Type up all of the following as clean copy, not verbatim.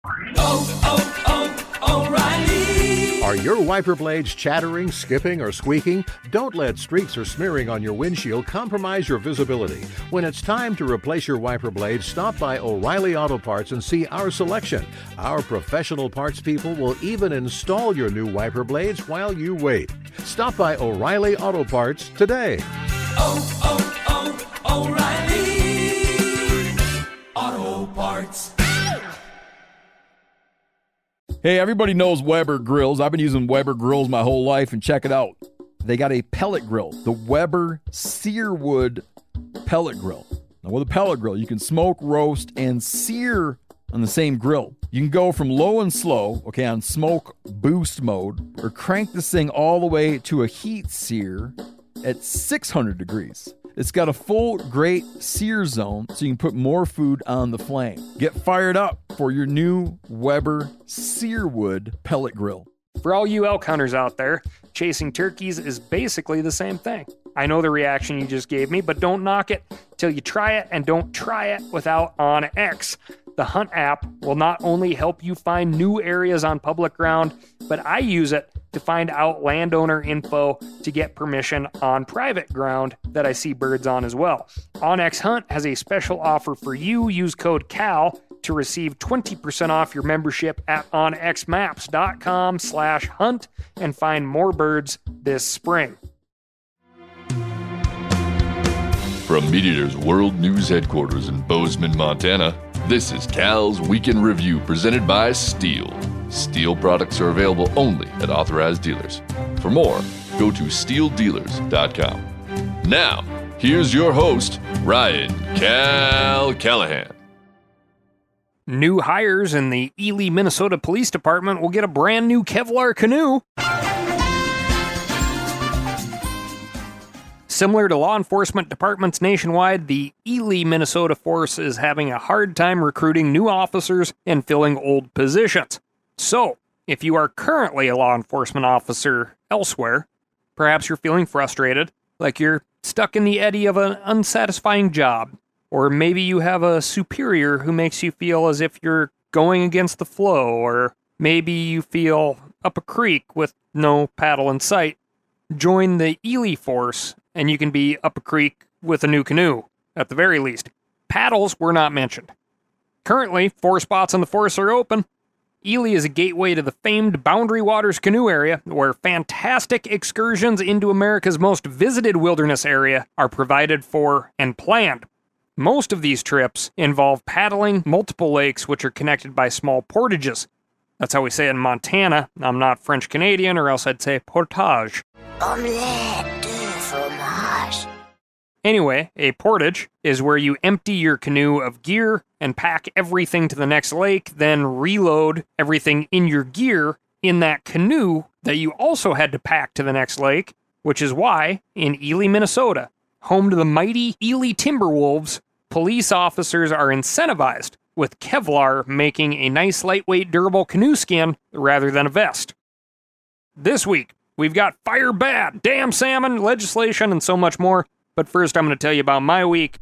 O'Reilly. Are your wiper blades chattering, skipping, or squeaking? Don't let streaks or smearing on your windshield compromise your visibility. When it's time to replace your wiper blades, stop by O'Reilly Auto Parts and see our selection. Our professional parts people will even install your new wiper blades while you wait. Stop by O'Reilly Auto Parts today. O'Reilly Auto Parts. Hey, everybody knows Weber grills. I've been using Weber grills my whole life, and check it out. They got a pellet grill, the Weber Searwood pellet grill. Now, with a pellet grill, you can smoke, roast, and sear on the same grill. You can go from low and slow, on smoke boost mode, or crank this thing all the way to a heat sear at 600 degrees. It's got a full great sear zone, so you can put more food on the flame. Get fired up for your new Weber Searwood pellet grill. For all you elk hunters out there, chasing turkeys is basically the same thing. I know the reaction you just gave me, but don't knock it till you try it, and don't try it without OnX. The Hunt app will not only help you find new areas on public ground, but I use it to find out landowner info to get permission on private ground that I see birds on as well. OnX Hunt has a special offer for you. Use code CAL to receive 20% off your membership at onxmaps.com/hunt and find more birds this spring. From MeatEater's World News Headquarters in Bozeman, Montana, this is Cal's Weekend Review presented by Steel. Steel products are available only at authorized dealers. For more, go to steeldealers.com. Now, here's your host, Ryan Cal Callahan. New hires in the Ely, Minnesota Police Department will get a brand new Kevlar canoe. Similar to law enforcement departments nationwide, the Ely, Minnesota force is having a hard time recruiting new officers and filling old positions. So, if you are currently a law enforcement officer elsewhere, perhaps you're feeling frustrated, like you're stuck in the eddy of an unsatisfying job, or maybe you have a superior who makes you feel as if you're going against the flow, or maybe you feel up a creek with no paddle in sight. Join the Ely force, and you can be up a creek with a new canoe, at the very least. Paddles were not mentioned. Currently, 4 spots on the force are open. Ely is a gateway to the famed Boundary Waters canoe area, where fantastic excursions into America's most visited wilderness area are provided for and planned. Most of these trips involve paddling multiple lakes which are connected by small portages. That's how we say it in Montana. I'm not French-Canadian, or else I'd say portage. Omelette de fromage. Anyway, a portage is where you empty your canoe of gear and pack everything to the next lake, then reload everything in your gear in that canoe that you also had to pack to the next lake, which is why, in Ely, Minnesota, home to the mighty Ely Timberwolves, police officers are incentivized with Kevlar making a nice lightweight durable canoe skin rather than a vest. This week, we've got fire bad, damn salmon, legislation, and so much more. But first, I'm going to tell you about my week.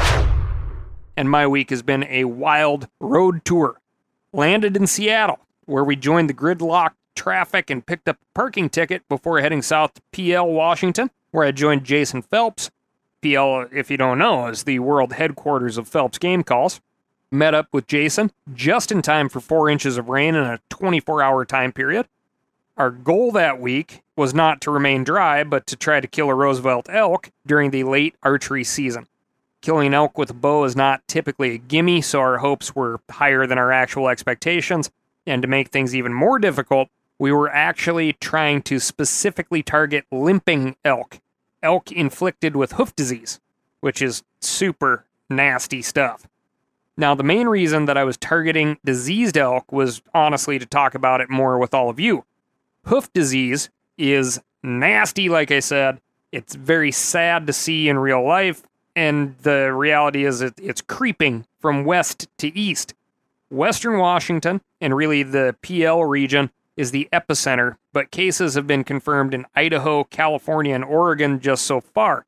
And my week has been a wild road tour. Landed in Seattle, where we joined the gridlocked traffic and picked up a parking ticket before heading south to PL, Washington, where I joined Jason Phelps. PL, if you don't know, is the world headquarters of Phelps Game Calls. Met up with Jason just in time for 4 inches of rain in a 24-hour time period. Our goal that week was not to remain dry, but to try to kill a Roosevelt elk during the late archery season. Killing an elk with a bow is not typically a gimme, so our hopes were higher than our actual expectations. And to make things even more difficult, we were actually trying to specifically target limping elk. Elk inflicted with hoof disease, which is super nasty stuff. Now, the main reason that I was targeting diseased elk was honestly to talk about it more with all of you. Hoof disease is nasty, like I said. It's very sad to see in real life, and the reality is it's creeping from west to east. Western Washington, and really the PL region, is the epicenter, but cases have been confirmed in Idaho, California, and Oregon just so far.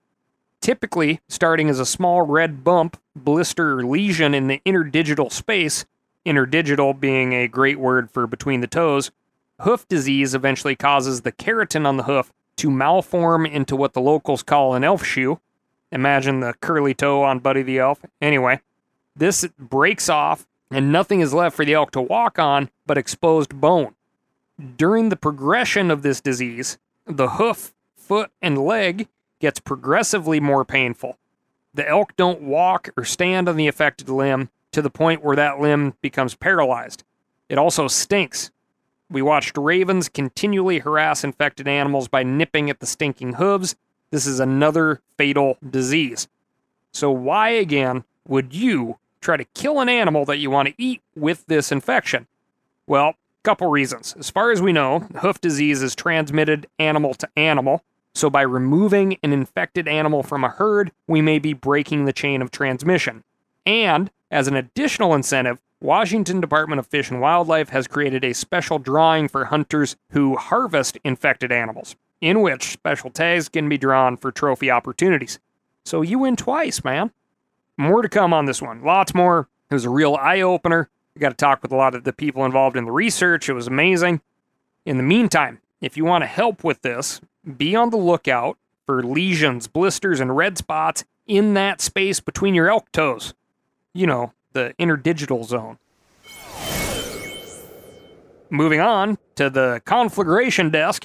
Typically, starting as a small red bump, blister, or lesion in the interdigital space, interdigital being a great word for between the toes, hoof disease eventually causes the keratin on the hoof to malform into what the locals call an elf shoe. Imagine the curly toe on Buddy the Elf. Anyway, this breaks off, and nothing is left for the elk to walk on but exposed bone. During the progression of this disease, the hoof, foot, and leg gets progressively more painful. The elk don't walk or stand on the affected limb to the point where that limb becomes paralyzed. It also stinks. We watched ravens continually harass infected animals by nipping at the stinking hooves. This is another fatal disease. So why, again, would you try to kill an animal that you want to eat with this infection? Well, couple reasons. As far as we know, hoof disease is transmitted animal to animal. So by removing an infected animal from a herd, we may be breaking the chain of transmission. And, as an additional incentive, Washington Department of Fish and Wildlife has created a special drawing for hunters who harvest infected animals, in which special tags can be drawn for trophy opportunities. So you win twice, man. More to come on this one. Lots more. It was a real eye-opener. We got to talk with a lot of the people involved in the research. It was amazing. In the meantime, if you want to help with this, be on the lookout for lesions, blisters, and red spots in that space between your elk toes. You know, the interdigital zone. Moving on to the conflagration desk.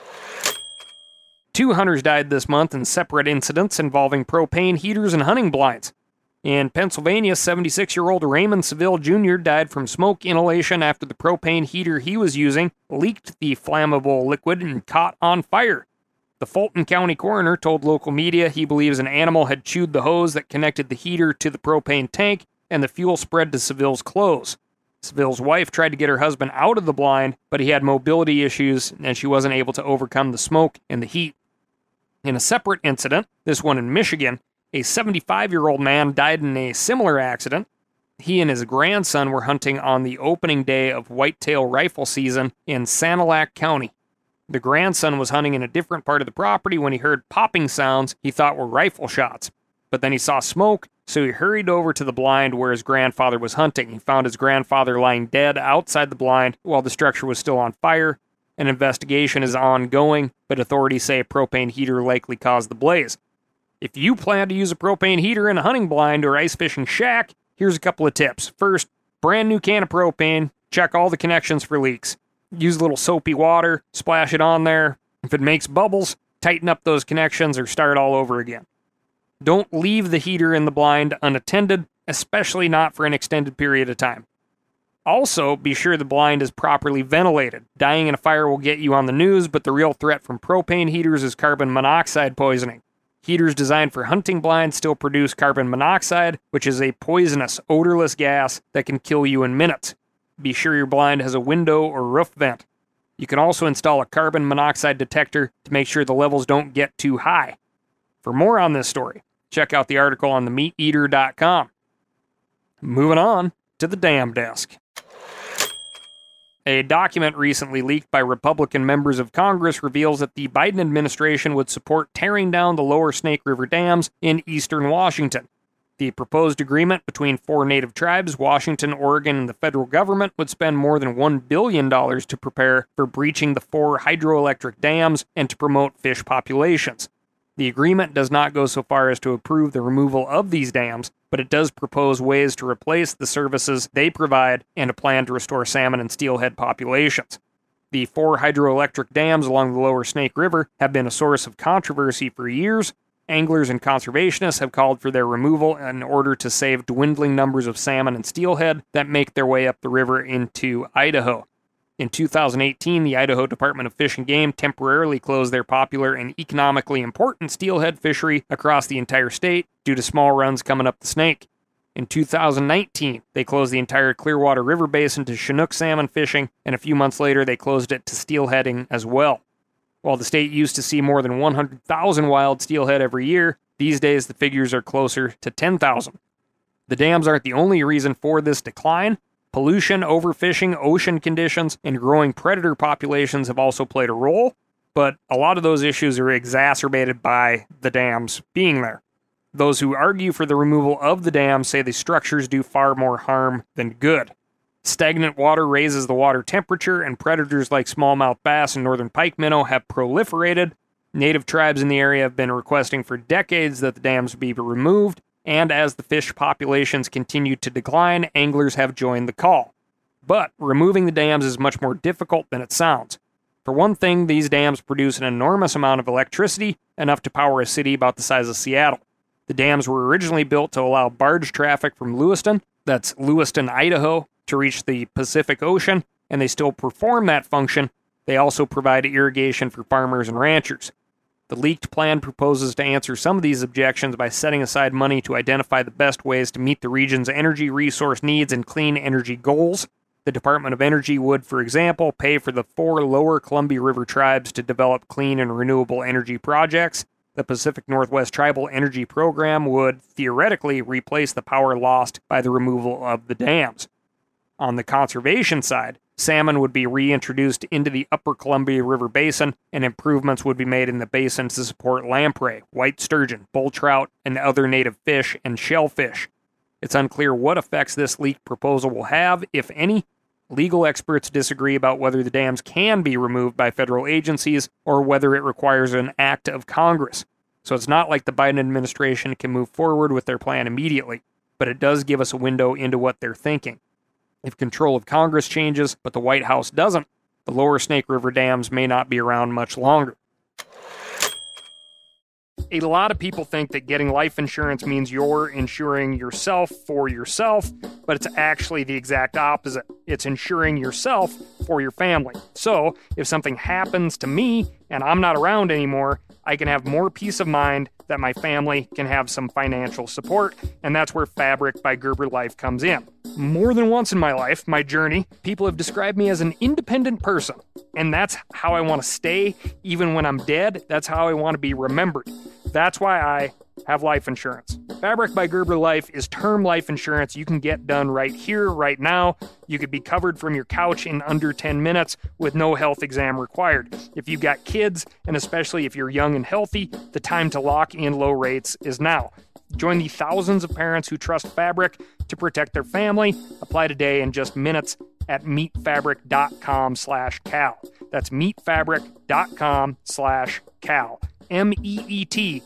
2 hunters died this month in separate incidents involving propane heaters and hunting blinds. In Pennsylvania, 76-year-old Raymond Seville Jr. died from smoke inhalation after the propane heater he was using leaked the flammable liquid and caught on fire. The Fulton County coroner told local media he believes an animal had chewed the hose that connected the heater to the propane tank, and the fuel spread to Seville's clothes. Seville's wife tried to get her husband out of the blind, but he had mobility issues, and she wasn't able to overcome the smoke and the heat. In a separate incident, this one in Michigan, a 75-year-old man died in a similar accident. He and his grandson were hunting on the opening day of whitetail rifle season in Sanilac County. The grandson was hunting in a different part of the property when he heard popping sounds he thought were rifle shots. But then he saw smoke, so he hurried over to the blind where his grandfather was hunting. He found his grandfather lying dead outside the blind while the structure was still on fire. An investigation is ongoing, but authorities say a propane heater likely caused the blaze. If you plan to use a propane heater in a hunting blind or ice fishing shack, here's a couple of tips. First, brand new can of propane, check all the connections for leaks. Use a little soapy water, splash it on there. If it makes bubbles, tighten up those connections or start all over again. Don't leave the heater in the blind unattended, especially not for an extended period of time. Also, be sure the blind is properly ventilated. Dying in a fire will get you on the news, but the real threat from propane heaters is carbon monoxide poisoning. Heaters designed for hunting blinds still produce carbon monoxide, which is a poisonous, odorless gas that can kill you in minutes. Be sure your blind has a window or roof vent. You can also install a carbon monoxide detector to make sure the levels don't get too high. For more on this story, check out the article on themeateater.com. Moving on to the dam desk. A document recently leaked by Republican members of Congress reveals that the Biden administration would support tearing down the lower Snake River dams in eastern Washington. The proposed agreement between 4 native tribes, Washington, Oregon, and the federal government would spend more than $1 billion to prepare for breaching the 4 hydroelectric dams and to promote fish populations. The agreement does not go so far as to approve the removal of these dams, but it does propose ways to replace the services they provide and a plan to restore salmon and steelhead populations. The 4 hydroelectric dams along the lower Snake River have been a source of controversy for years. Anglers and conservationists have called for their removal in order to save dwindling numbers of salmon and steelhead that make their way up the river into Idaho. In 2018, the Idaho Department of Fish and Game temporarily closed their popular and economically important steelhead fishery across the entire state due to small runs coming up the Snake. In 2019, they closed the entire Clearwater River Basin to Chinook salmon fishing, and a few months later they closed it to steelheading as well. While the state used to see more than 100,000 wild steelhead every year, these days the figures are closer to 10,000. The dams aren't the only reason for this decline. Pollution, overfishing, ocean conditions, and growing predator populations have also played a role, but a lot of those issues are exacerbated by the dams being there. Those who argue for the removal of the dams say the structures do far more harm than good. Stagnant water raises the water temperature, and predators like smallmouth bass and northern pike minnow have proliferated. Native tribes in the area have been requesting for decades that the dams be removed, and as the fish populations continue to decline, anglers have joined the call. But removing the dams is much more difficult than it sounds. For one thing, these dams produce an enormous amount of electricity, enough to power a city about the size of Seattle. The dams were originally built to allow barge traffic from Lewiston, that's Lewiston, Idaho, to reach the Pacific Ocean, and they still perform that function. They also provide irrigation for farmers and ranchers. The leaked plan proposes to answer some of these objections by setting aside money to identify the best ways to meet the region's energy resource needs and clean energy goals. The Department of Energy would, for example, pay for the 4 lower Columbia River tribes to develop clean and renewable energy projects. The Pacific Northwest Tribal Energy Program would, theoretically, replace the power lost by the removal of the dams. On the conservation side, salmon would be reintroduced into the upper Columbia River Basin, and improvements would be made in the basin to support lamprey, white sturgeon, bull trout, and other native fish and shellfish. It's unclear what effects this leaked proposal will have, if any. Legal experts disagree about whether the dams can be removed by federal agencies or whether it requires an act of Congress. So it's not like the Biden administration can move forward with their plan immediately, but it does give us a window into what they're thinking. If control of Congress changes, but the White House doesn't, the lower Snake River dams may not be around much longer. A lot of people think that getting life insurance means you're insuring yourself for yourself, but it's actually the exact opposite. It's insuring yourself for your family. So, if something happens to me and I'm not around anymore, I can have more peace of mind that my family can have some financial support, and that's where Fabric by Gerber Life comes in. More than once in my life, my journey, people have described me as an independent person, and that's how I want to stay. Even when I'm dead, that's how I want to be remembered. That's why I have life insurance. Fabric by Gerber Life is term life insurance you can get done right here, right now. You could be covered from your couch in under 10 minutes with no health exam required. If you've got kids, and especially if you're young and healthy, the time to lock in low rates is now. Join the thousands of parents who trust Fabric to protect their family. Apply today in just minutes at meetfabric.com/Cal. That's meetfabric.com/Cal. MEET,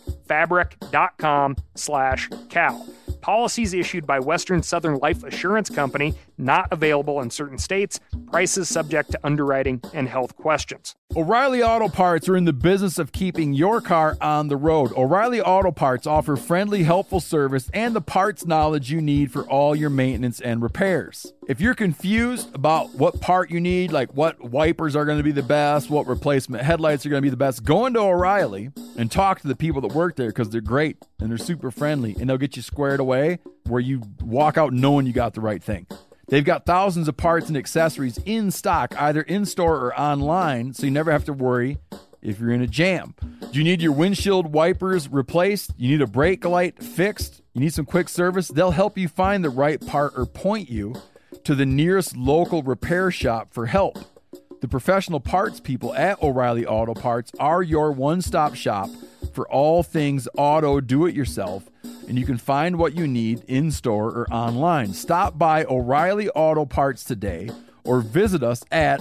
fabric.com/Cal. Policies issued by Western Southern Life Assurance Company, not available in certain states. Prices subject to underwriting and health questions. O'Reilly Auto Parts are in the business of keeping your car on the road. O'Reilly Auto Parts offer friendly, helpful service and the parts knowledge you need for all your maintenance and repairs. If you're confused about what part you need, like what wipers are going to be the best, what replacement headlights are going to be the best, go into O'Reilly and talk to the people that work there, because they're great and they're super friendly, and they'll get you squared away where you walk out knowing you got the right thing. They've got thousands of parts and accessories in stock, either in-store or online, so you never have to worry if you're in a jam. Do you need your windshield wipers replaced? You need a brake light fixed? You need some quick service? They'll help you find the right part or point you to the nearest local repair shop for help. The professional parts people at O'Reilly Auto Parts are your one-stop shop for all things auto do-it-yourself, and you can find what you need in-store or online. Stop by O'Reilly Auto Parts today or visit us at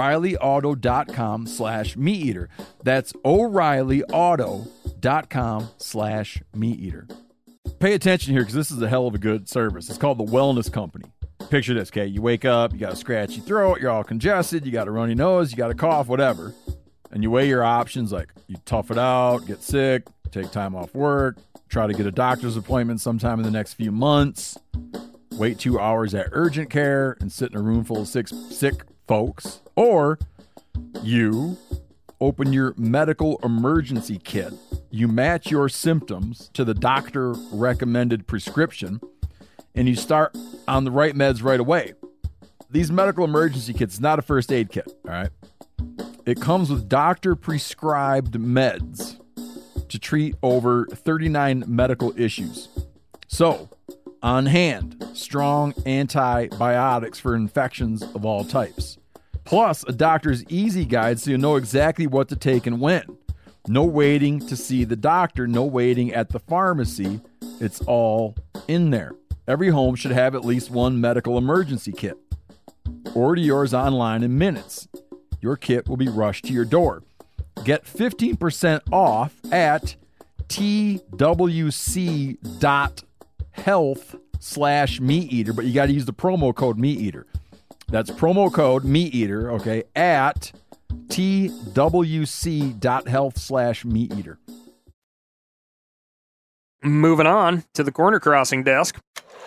O'ReillyAuto.com/MeatEater. That's O'ReillyAuto.com/MeatEater. Pay attention here, because this is a hell of a good service. It's called the Wellness Company. Picture this, okay? You wake up, you got a scratchy throat, you're all congested, you got a runny nose, you got a cough, whatever. And you weigh your options, like you tough it out, get sick, take time off work, try to get a doctor's appointment sometime in the next few months, wait 2 hours at urgent care and sit in a room full of sick folks. Or you open your medical emergency kit. You match your symptoms to the doctor-recommended prescription, and you start on the right meds right away. These medical emergency kits is not a first aid kit, all right? It comes with doctor-prescribed meds to treat over 39 medical issues. So, on hand, strong antibiotics for infections of all types. Plus, a doctor's easy guide so you know exactly what to take and when. No waiting to see the doctor, no waiting at the pharmacy. It's all in there. Every home should have at least one medical emergency kit. order yours online in minutes. Your kit will be rushed to your door. Get 15% off at twc.health/meateater, but you got to use the promo code meateater. That's promo code meateater, okay, at twc.health/meateater. Moving on to the corner crossing desk.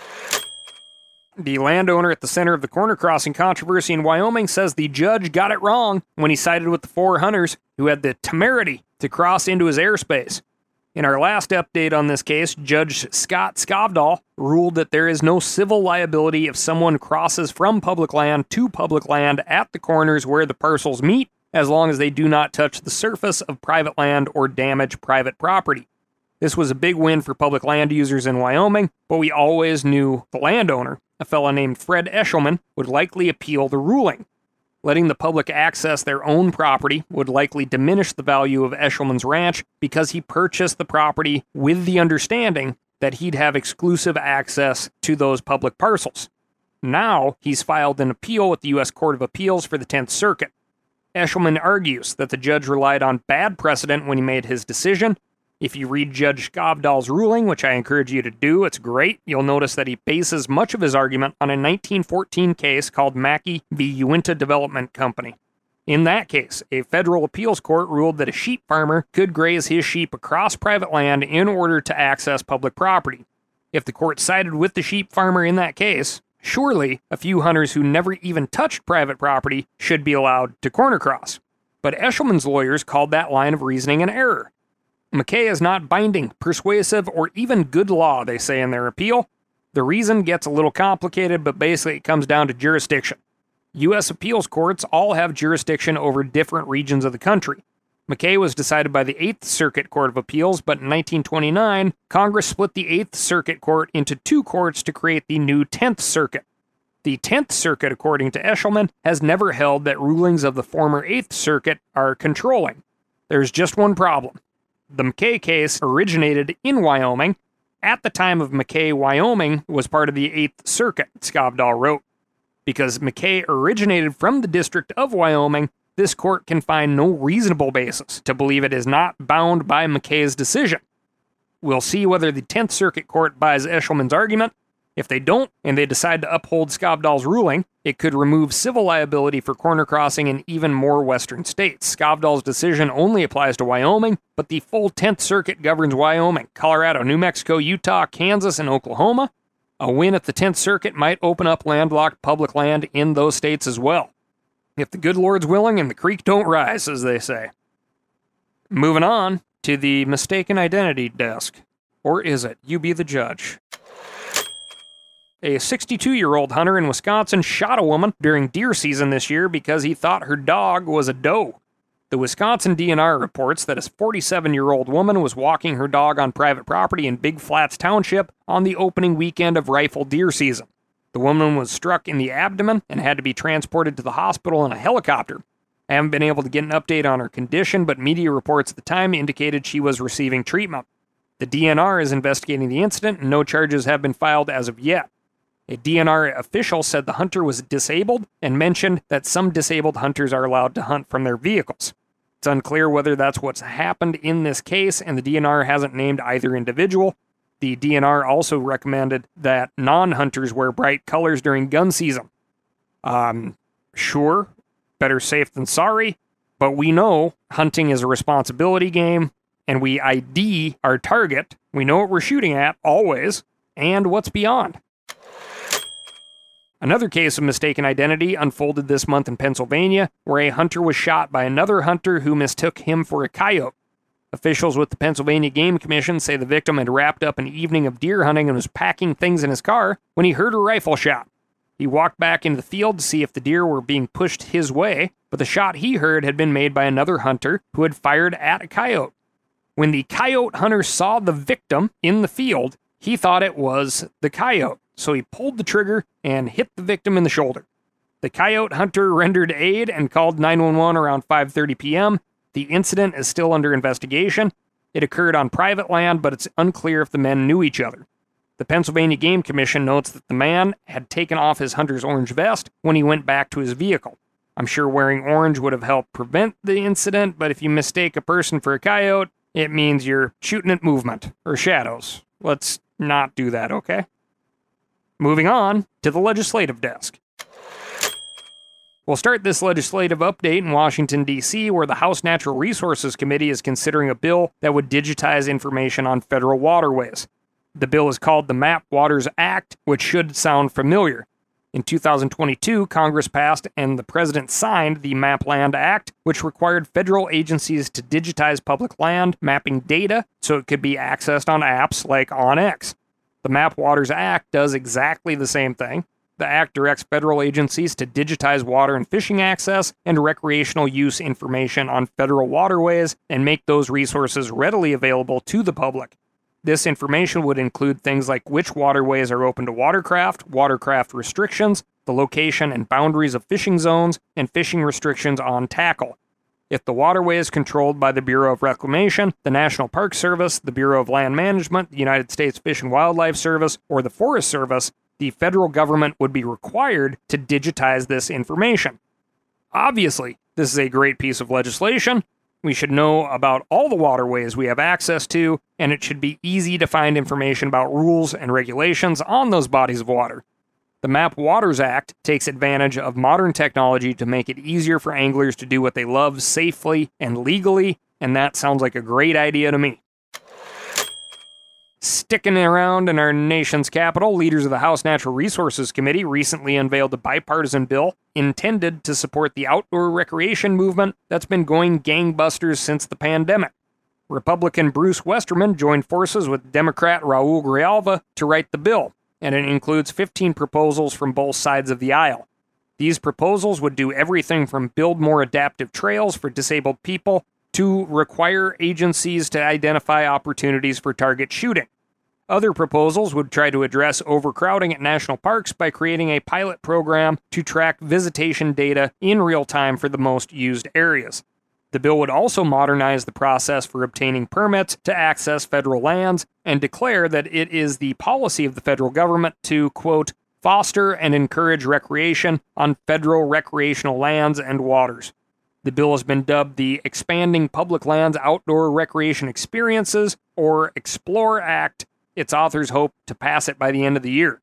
The landowner at the center of the corner crossing controversy in Wyoming says the judge got it wrong when he sided with the 4 hunters who had the temerity to cross into his airspace. In our last update on this case, Judge Scott Skovdahl ruled that there is no civil liability if someone crosses from public land to public land at the corners where the parcels meet, as long as they do not touch the surface of private land or damage private property. This was a big win for public land users in Wyoming, but we always knew the landowner, a fellow named Fred Eshelman, would likely appeal the ruling. Letting the public access their own property would likely diminish the value of Eshelman's ranch because he purchased the property with the understanding that he'd have exclusive access to those public parcels. Now, he's filed an appeal with the U.S. Court of Appeals for the 10th Circuit. Eshelman argues that the judge relied on bad precedent when he made his decision. If you read Judge Skovdahl's ruling, which I encourage you to do, it's great. You'll notice that he bases much of his argument on a 1914 case called Mackey v. Uinta Development Company. In that case, a federal appeals court ruled that a sheep farmer could graze his sheep across private land in order to access public property. If the court sided with the sheep farmer in that case, surely a few hunters who never even touched private property should be allowed to corner cross. But Eshelman's lawyers called that line of reasoning an error. McKay is not binding, persuasive, or even good law, they say in their appeal. The reason gets a little complicated, but basically it comes down to jurisdiction. U.S. appeals courts all have jurisdiction over different regions of the country. McKay was decided by the 8th Circuit Court of Appeals, but in 1929, Congress split the 8th Circuit Court into 2 courts to create the new 10th Circuit. The 10th Circuit, according to Eshelman, has never held that rulings of the former 8th Circuit are controlling. There's just one problem. The McKay case originated in Wyoming. At the time of McKay, Wyoming was part of the 8th Circuit, Skovdahl wrote. Because McKay originated from the District of Wyoming, this court can find no reasonable basis to believe it is not bound by McKay's decision. We'll see whether the 10th Circuit Court buys Eshelman's argument. If they don't, and they decide to uphold Skovdahl's ruling, it could remove civil liability for corner crossing in even more western states. Skovdahl's decision only applies to Wyoming, but the full 10th Circuit governs Wyoming, Colorado, New Mexico, Utah, Kansas, and Oklahoma. A win at the 10th Circuit might open up landlocked public land in those states as well. If the good Lord's willing and the creek don't rise, as they say. Moving on to the mistaken identity desk. Or is it? You be the judge. A 62-year-old hunter in Wisconsin shot a woman during deer season this year because he thought her dog was a doe. The Wisconsin DNR reports that a 47-year-old woman was walking her dog on private property in Big Flats Township on the opening weekend of rifle deer season. The woman was struck in the abdomen and had to be transported to the hospital in a helicopter. I haven't been able to get an update on her condition, but media reports at the time indicated she was receiving treatment. The DNR is investigating the incident, and no charges have been filed as of yet. A DNR official said the hunter was disabled and mentioned that some disabled hunters are allowed to hunt from their vehicles. It's unclear whether that's what's happened in this case, and the DNR hasn't named either individual. The DNR also recommended that non-hunters wear bright colors during gun season. Sure, better safe than sorry, but we know hunting is a responsibility game, and we ID our target. We know what we're shooting at, always, and what's beyond. Another case of mistaken identity unfolded this month in Pennsylvania, where a hunter was shot by another hunter who mistook him for a coyote. Officials with the Pennsylvania Game Commission say the victim had wrapped up an evening of deer hunting and was packing things in his car when he heard a rifle shot. He walked back into the field to see if the deer were being pushed his way, but the shot he heard had been made by another hunter who had fired at a coyote. When the coyote hunter saw the victim in the field, he thought it was the coyote. So he pulled the trigger and hit the victim in the shoulder. The coyote hunter rendered aid and called 911 around 5:30 p.m. The incident is still under investigation. It occurred on private land, but it's unclear if the men knew each other. The Pennsylvania Game Commission notes that the man had taken off his hunter's orange vest when he went back to his vehicle. I'm sure wearing orange would have helped prevent the incident, but if you mistake a person for a coyote, it means you're shooting at movement, or shadows. Let's not do that, okay? Moving on to the legislative desk. We'll start this legislative update in Washington, D.C., where the House Natural Resources Committee is considering a bill that would digitize information on federal waterways. The bill is called the MAP Waters Act, which should sound familiar. In 2022, Congress passed and the President signed the MAP Land Act, which required federal agencies to digitize public land mapping data so it could be accessed on apps like OnX. The MAP Waters Act does exactly the same thing. The act directs federal agencies to digitize water and fishing access and recreational use information on federal waterways and make those resources readily available to the public. This information would include things like which waterways are open to watercraft restrictions, the location and boundaries of fishing zones, and fishing restrictions on tackle. If the waterway is controlled by the Bureau of Reclamation, the National Park Service, the Bureau of Land Management, the United States Fish and Wildlife Service, or the Forest Service, the federal government would be required to digitize this information. Obviously, this is a great piece of legislation. We should know about all the waterways we have access to, and it should be easy to find information about rules and regulations on those bodies of water. The MAP Waters Act takes advantage of modern technology to make it easier for anglers to do what they love safely and legally, and that sounds like a great idea to me. Sticking around in our nation's capital, leaders of the House Natural Resources Committee recently unveiled a bipartisan bill intended to support the outdoor recreation movement that's been going gangbusters since the pandemic. Republican Bruce Westerman joined forces with Democrat Raul Grijalva to write the bill, and it includes 15 proposals from both sides of the aisle. These proposals would do everything from build more adaptive trails for disabled people to require agencies to identify opportunities for target shooting. Other proposals would try to address overcrowding at national parks by creating a pilot program to track visitation data in real time for the most used areas. The bill would also modernize the process for obtaining permits to access federal lands and declare that it is the policy of the federal government to, quote, foster and encourage recreation on federal recreational lands and waters. The bill has been dubbed the Expanding Public Lands Outdoor Recreation Experiences, or EXPLORE Act. Its authors hope to pass it by the end of the year.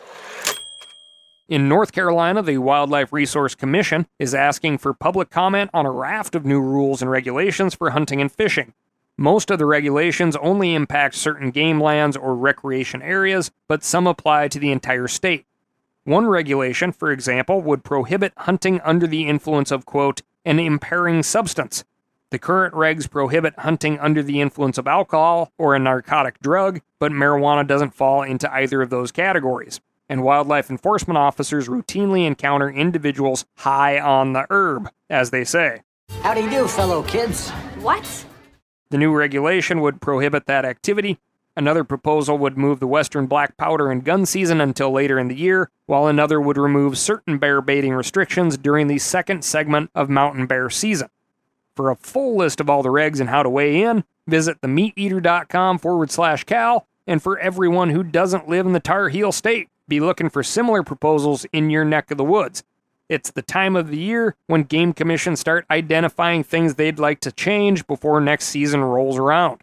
In North Carolina, the Wildlife Resource Commission is asking for public comment on a raft of new rules and regulations for hunting and fishing. Most of the regulations only impact certain game lands or recreation areas, but some apply to the entire state. One regulation, for example, would prohibit hunting under the influence of, quote, an impairing substance. The current regs prohibit hunting under the influence of alcohol or a narcotic drug, but marijuana doesn't fall into either of those categories. And wildlife enforcement officers routinely encounter individuals high on the herb, as they say. How do you do, fellow kids? What? The new regulation would prohibit that activity. Another proposal would move the western black powder and gun season until later in the year, while another would remove certain bear baiting restrictions during the second segment of mountain bear season. For a full list of all the regs and how to weigh in, visit themeateater.com/Cal, and for everyone who doesn't live in the Tar Heel State, be looking for similar proposals in your neck of the woods. It's the time of the year when game commissions start identifying things they'd like to change before next season rolls around.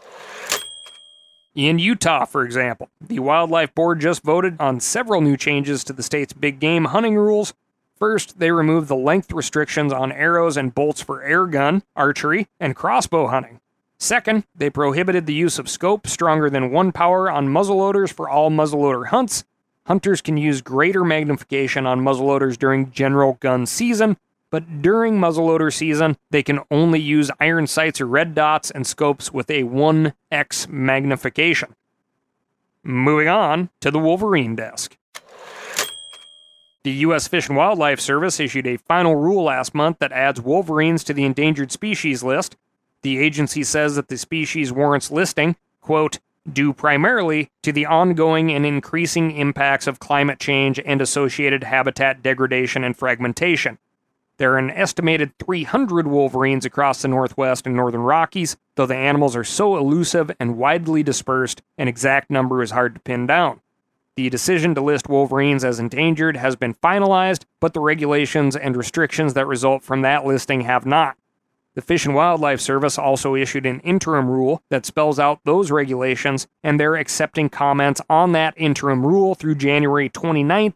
In Utah, for example, the Wildlife Board just voted on several new changes to the state's big game hunting rules. First, they removed the length restrictions on arrows and bolts for air gun, archery, and crossbow hunting. Second, they prohibited the use of scope stronger than 1 power on muzzleloaders for all muzzleloader hunts. Hunters can use greater magnification on muzzleloaders during general gun season, but during muzzleloader season, they can only use iron sights or red dots and scopes with a 1x magnification. Moving on to the Wolverine desk. The U.S. Fish and Wildlife Service issued a final rule last month that adds wolverines to the endangered species list. The agency says that the species warrants listing, quote, due primarily to the ongoing and increasing impacts of climate change and associated habitat degradation and fragmentation. There are an estimated 300 wolverines across the Northwest and Northern Rockies, though the animals are so elusive and widely dispersed, an exact number is hard to pin down. The decision to list wolverines as endangered has been finalized, but the regulations and restrictions that result from that listing have not. The Fish and Wildlife Service also issued an interim rule that spells out those regulations, and they're accepting comments on that interim rule through January 29,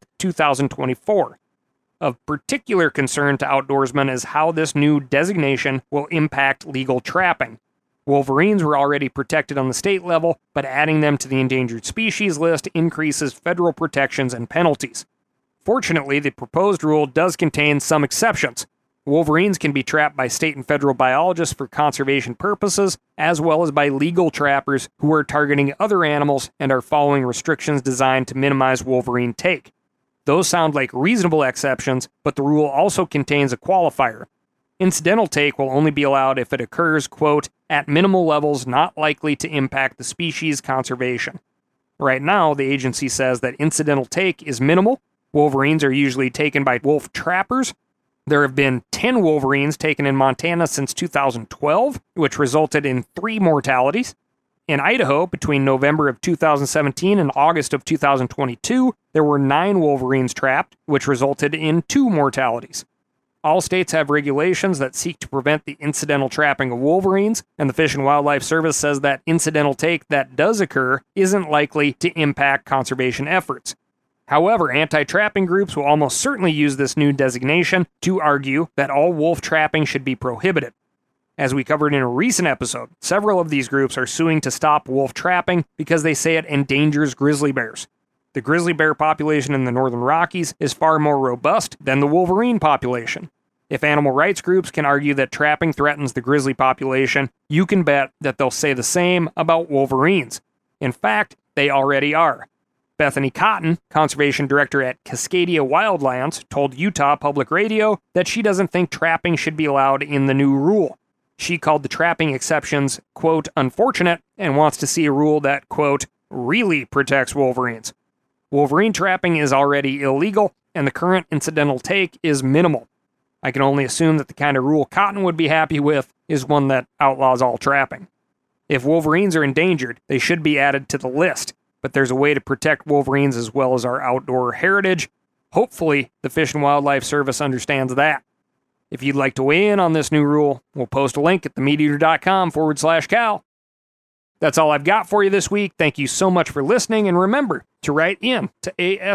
2024. Of particular concern to outdoorsmen is how this new designation will impact legal trapping. Wolverines were already protected on the state level, but adding them to the endangered species list increases federal protections and penalties. Fortunately, the proposed rule does contain some exceptions. Wolverines can be trapped by state and federal biologists for conservation purposes, as well as by legal trappers who are targeting other animals and are following restrictions designed to minimize wolverine take. Those sound like reasonable exceptions, but the rule also contains a qualifier. Incidental take will only be allowed if it occurs, quote, at minimal levels not likely to impact the species' conservation. Right now, the agency says that incidental take is minimal. Wolverines are usually taken by wolf trappers. There have been 10 wolverines taken in Montana since 2012, which resulted in 3 mortalities. In Idaho, between November of 2017 and August of 2022, there were 9 wolverines trapped, which resulted in 2 mortalities. All states have regulations that seek to prevent the incidental trapping of wolverines, and the Fish and Wildlife Service says that incidental take that does occur isn't likely to impact conservation efforts. However, anti-trapping groups will almost certainly use this new designation to argue that all wolf trapping should be prohibited. As we covered in a recent episode, several of these groups are suing to stop wolf trapping because they say it endangers grizzly bears. The grizzly bear population in the Northern Rockies is far more robust than the wolverine population. If animal rights groups can argue that trapping threatens the grizzly population, you can bet that they'll say the same about wolverines. In fact, they already are. Bethany Cotton, conservation director at Cascadia Wildlands, told Utah Public Radio that she doesn't think trapping should be allowed in the new rule. She called the trapping exceptions, quote, unfortunate, and wants to see a rule that, quote, really protects wolverines. Wolverine trapping is already illegal, and the current incidental take is minimal. I can only assume that the kind of rule Cotton would be happy with is one that outlaws all trapping. If wolverines are endangered, they should be added to the list, but there's a way to protect wolverines as well as our outdoor heritage. Hopefully, the Fish and Wildlife Service understands that. If you'd like to weigh in on this new rule, we'll post a link at themeateater.com/Cal. That's all I've got for you this week. Thank you so much for listening, and remember to write in to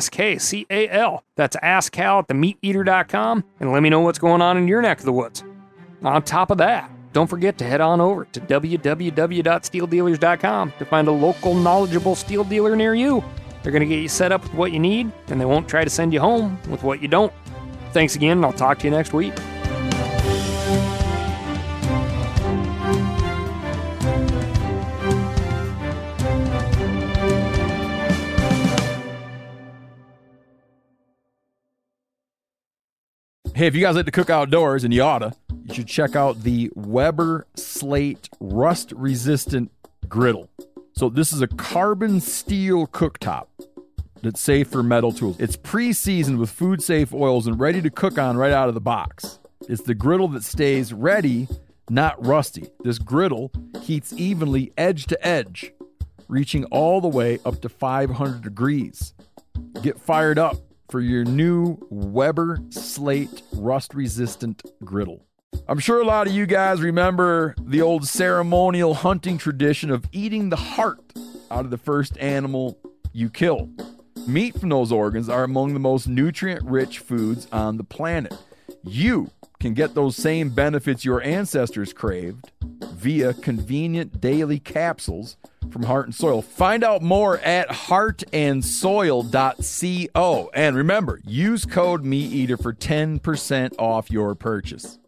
ASKCAL. That's AskCal at themeateater.com, and let me know what's going on in your neck of the woods. On top of that, don't forget to head on over to www.steeldealers.com to find a local, knowledgeable steel dealer near you. They're going to get you set up with what you need, and they won't try to send you home with what you don't. Thanks again, and I'll talk to you next week. Hey, if you guys like to cook outdoors, and you oughta, you should check out the Weber Slate rust-resistant griddle. So this is a carbon steel cooktop that's safe for metal tools. It's pre-seasoned with food-safe oils and ready to cook on right out of the box. It's the griddle that stays ready, not rusty. This griddle heats evenly edge to edge, reaching all the way up to 500 degrees. Get fired up for your new Weber Slate rust-resistant griddle. I'm sure a lot of you guys remember the old ceremonial hunting tradition of eating the heart out of the first animal you kill. Meat from those organs are among the most nutrient-rich foods on the planet. You can get those same benefits your ancestors craved via convenient daily capsules from Heart and Soil. Find out more at heartandsoil.co. And remember, use code MeatEater for 10% off your purchase.